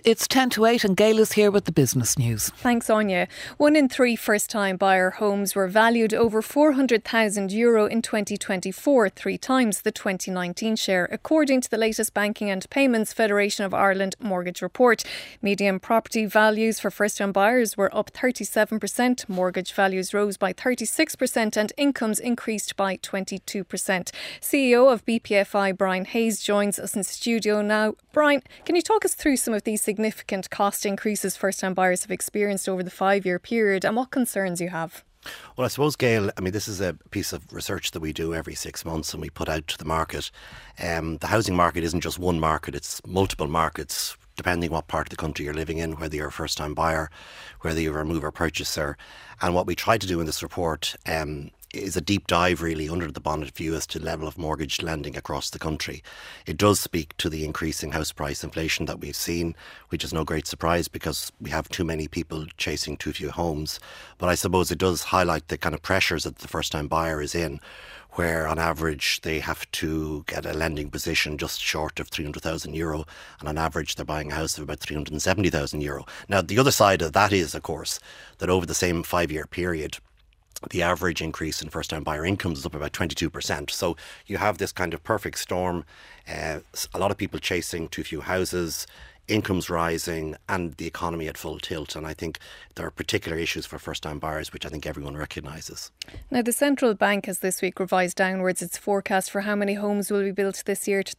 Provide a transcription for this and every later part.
It's 10 to 8 and Gail is here with the business news. Thanks, Anya. 1 in 3 first-time buyer homes were valued over €400,000 in 2024, 3 times the 2019 share, according to the latest Banking and Payments Federation of Ireland mortgage report. Median property values for first-time buyers were up 37%, mortgage values rose by 36% and incomes increased by 22%. CEO of BPFI, Brian Hayes, joins us in studio now. Brian, can you talk us through some of these significant cost increases first-time buyers have experienced over the 5-year period and what concerns you have? Well, I suppose, Gail, this is a piece of research that we do every 6 months and we put out to the market. The housing market isn't just one market, it's multiple markets, depending what part of the country you're living in, whether you're a first-time buyer, whether you're a mover purchaser. And what we try to do in this report is a deep dive really under the bonnet view as to the level of mortgage lending across the country. It does speak to the increasing house price inflation that we've seen, which is no great surprise because we have too many people chasing too few homes. But I suppose it does highlight the kind of pressures that the first-time buyer is in, where on average they have to get a lending position just short of €300,000 and on average they're buying a house of about €370,000. Now the other side of that is, of course, that over the same 5-year period the average increase in first-time buyer incomes is up about 22%. So you have this kind of perfect storm, a lot of people chasing too few houses, incomes rising and the economy at full tilt. And I think there are particular issues for first-time buyers, which I think everyone recognises. Now, the central bank has this week revised downwards its forecast for how many homes will be built this year to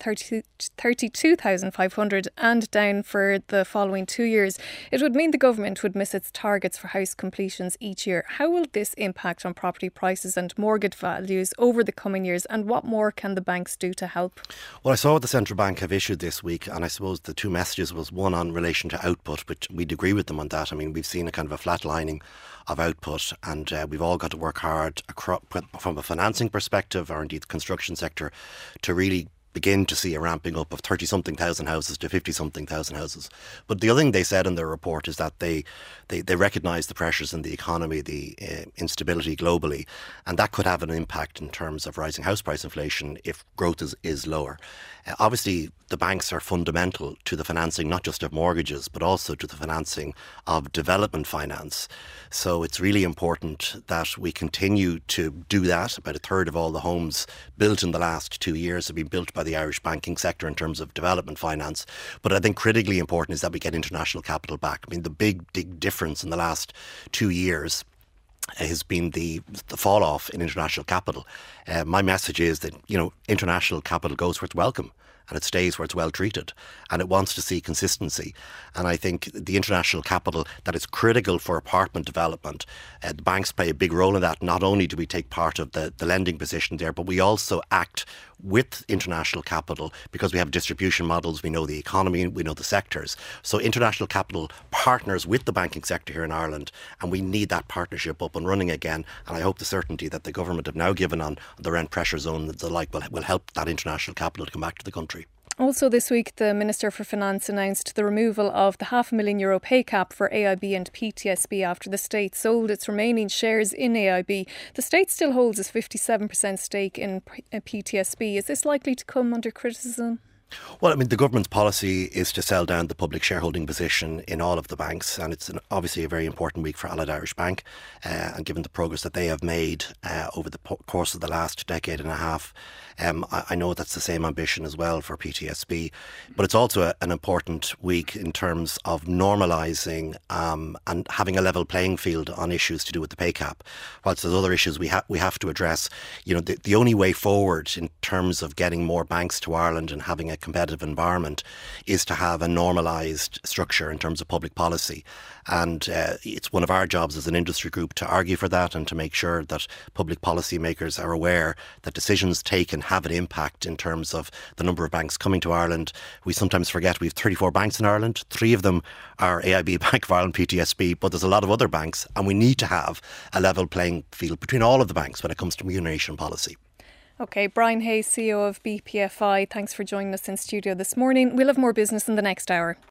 32,500 and down for the following 2 years. It would mean the government would miss its targets for house completions each year. How will this impact on property prices and mortgage values over the coming years, and what more can the banks do to help? Well, I saw what the central bank have issued this week, and I suppose the two messages was one on relation to output, which we'd agree with them on that. We've seen a kind of a flatlining of output and we've all got to work hard from a financing perspective or indeed the construction sector to really begin to see a ramping up of 30-something thousand houses to 50-something thousand houses. But the other thing they said in their report is that they recognise the pressures in the economy, the instability globally, and that could have an impact in terms of rising house price inflation if growth is lower. Obviously, the banks are fundamental to the financing, not just of mortgages, but also to the financing of development finance. So it's really important that we continue to do that. About a third of all the homes built in the last 2 years have been built by the Irish banking sector in terms of development finance. But I think critically important is that we get international capital back. The big difference in the last 2 years has been the fall off in international capital. My message is that, international capital goes where it's welcome and it stays where it's well treated and it wants to see consistency. And I think the international capital that is critical for apartment development, the banks play a big role in that. Not only do we take part of the lending position there, but we also act with international capital because we have distribution models, we know the economy, we know the sectors. So international capital partners with the banking sector here in Ireland, and we need that partnership up and running again. And I hope the certainty that the government have now given on the rent pressure zone and the like will help that international capital to come back to the country. Also this week, the Minister for Finance announced the removal of the €500,000 pay cap for AIB and PTSB after the state sold its remaining shares in AIB. The state still holds a 57% stake in PTSB. Is this likely to come under criticism? Well, the government's policy is to sell down the public shareholding position in all of the banks, and it's obviously a very important week for Allied Irish Bank, and given the progress that they have made over the course of the last decade and a half, I know that's the same ambition as well for PTSB, but it's also an important week in terms of normalising and having a level playing field on issues to do with the pay cap. Whilst there's other issues we have to address, the only way forward in terms of getting more banks to Ireland and having a competitive environment is to have a normalised structure in terms of public policy. And it's one of our jobs as an industry group to argue for that and to make sure that public policy makers are aware that decisions taken have an impact in terms of the number of banks coming to Ireland. We sometimes forget we have 34 banks in Ireland. 3 of them are AIB, Bank of Ireland, PTSB, but there's a lot of other banks, and we need to have a level playing field between all of the banks when it comes to remuneration policy. OK, Brian Hayes, CEO of BPFI, thanks for joining us in studio this morning. We'll have more business in the next hour.